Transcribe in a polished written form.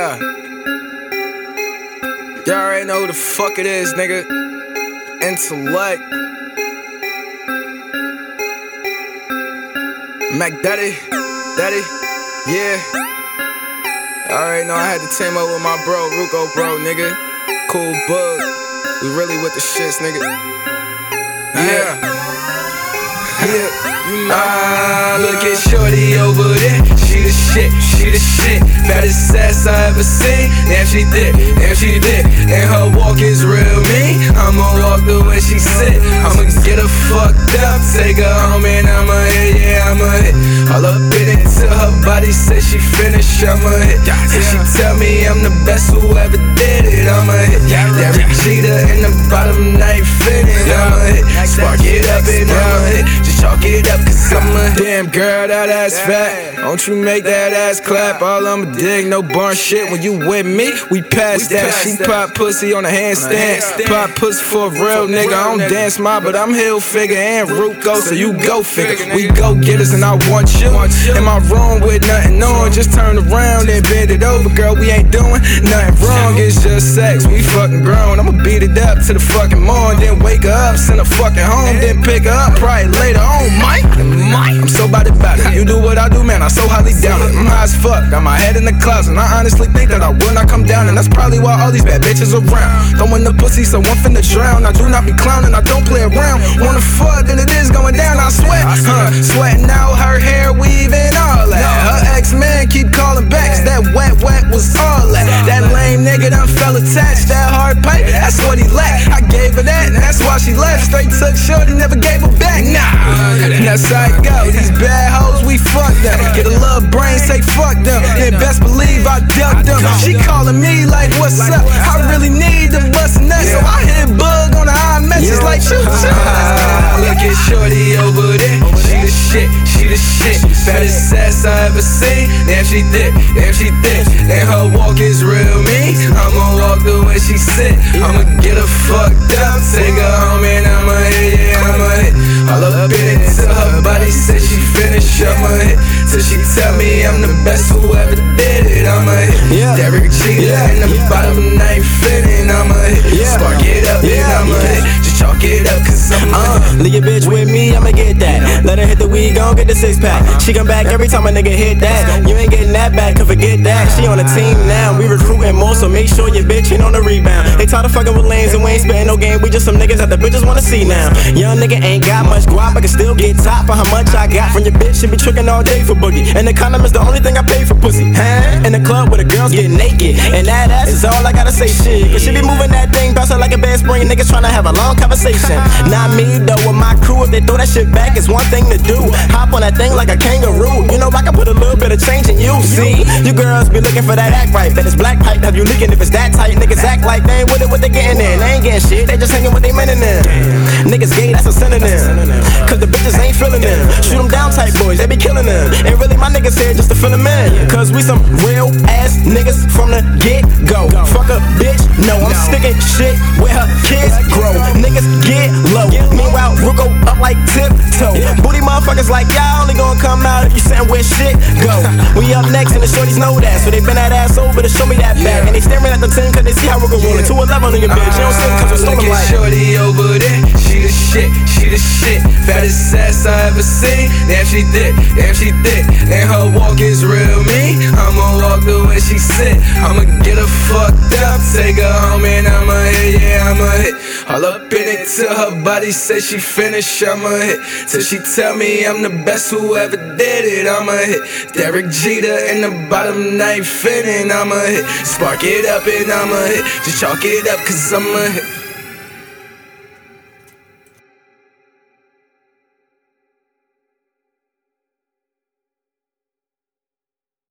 Yeah. Y'all already know who the fuck it is, nigga. Intellect. Mac Daddy. Yeah. I already know I had to team up with my bro, Ruko bro, nigga. Cool bug. We really with the shits, nigga. Yeah. Look at shorty over there. She the shit. Baddest ass I ever seen. Damn she did. And her walk is real mean. I'ma walk the way she sit. I'ma get her fucked up. Take her home and I'ma hit. All up in it till her body says she finished. I'ma hit. Till she tell me I'm the best who ever did it. I'ma hit. Derek Jeter in the bottom knife in it. I'ma hit. Spark it up and I'ma hit. Just chalk it up cause I'm a damn girl, that ass fat. Don't you make that ass clap. All I'ma dig, no barn shit. When you with me, we past that. She pop pussy on a handstand. Pop pussy for a real nigga. I don't dance my, but I'm Hill figure and Ruko, so you go figure. We go getters and I want you in my room with nothing on. Just turn around and bend it over, girl. We ain't doing nothing wrong. It's just sex. We fucking grown. I'ma beat it up to the fucking morning, then wake her up, send her fucking home, then pick her up probably later on, Mike. I'm so about it. You do what I do, man, I so highly doubt it. I'm high as fuck, got my head in the clouds, and I honestly think that I will not come down. And that's probably why all these bad bitches around. Throwing the pussy, so one finna drown. I do not be clowning, I don't play around. Wanna fuck, then it is going down, I sweat. Sweating out her hair, weaving all that. Her ex-man keep calling back, cause that wet was all that. That lame nigga done fell attached, that hard pipe, that's what he lacked. I gave her that, and that's why she left. Straight took shorty, never gave her back, nah. That's how it go, these bad hoes, we fuck them. Get a little brain, say fuck them. Then best believe I ducked them. She calling me like, what's up? I really need to bust a nut, so I hit bug on the iMessage like, shoot. Look at shorty over there. She the shit. Baddest ass I ever seen. Damn she did. And her walk is real mean. I'ma walk the way she sit. I'ma get her fucked up, take her home and I'ma hit. All up in it till her body says she finished. I'ma hit. Till she tell me I'm the best who ever did it. I'ma hit. Derek Jeter in the bottom knife in it. I'ma hit. Spark it up and I'ma hit. Just chalk it up cause leave your bitch with me, I'ma get that. Let her hit the weed, gon' get the six pack. She come back every time a nigga hit that. You ain't getting that back, could forget that. She on the team now, we recruiting more, so make sure your bitch ain't on the rebound. They tired of fucking with lanes and we ain't spitting no game. We just some niggas that the bitches wanna see now. Young nigga ain't got much guap, I can still get top for how much I got from your bitch. She be tricking all day for boogie, and the condom is the only thing I pay for pussy. In the club where the girls get naked, and that ass is all I gotta say shit. Cause she be moving that thing, bounce her like a bad spring. Niggas tryna have a long conversation. Not me though, with my crew, if they throw that shit back, it's one thing to do. Hop on that thing like a kangaroo. You know I can put a little bit of change in you. See, you girls be looking for that act right, but it's black pipe, have you leaking if it's that tight. Niggas act like they ain't with it, what they getting in. They ain't getting shit, they just hanging with they men in there. Niggas gay, that's a synonym, cause the bitches ain't feeling them. Shoot them down type boys, they be killing them. And really my niggas here just to fill them in, cause we some real ass niggas from the get-go. Fuck a bitch, no, I'm sticking shit where her kids grow. Niggas get low, meanwhile Ruko up like tiptoe. Booty motherfuckers like y'all only gonna come out if you sitting where shit go. We up next and the shorties know that, so they been that ass over to show me that back. And they staring at the 10 cause they see how Ruko rollin'. 211 on your bitch, you don't see it cause we're stolen like. Shorty over there, she the shit. Baddest ass I ever seen. Damn she did. And her walk is real mean. I'ma walk the way she sit. I'ma get her fucked up, take her home and I'ma hit. All up in it till her body says she finished. I'ma hit. Till she tell me I'm the best who ever did it. I'ma hit. Derek Jeter in the bottom knife in it. I'ma hit. Spark it up and I'ma hit. Just chalk it up cause I'ma hit.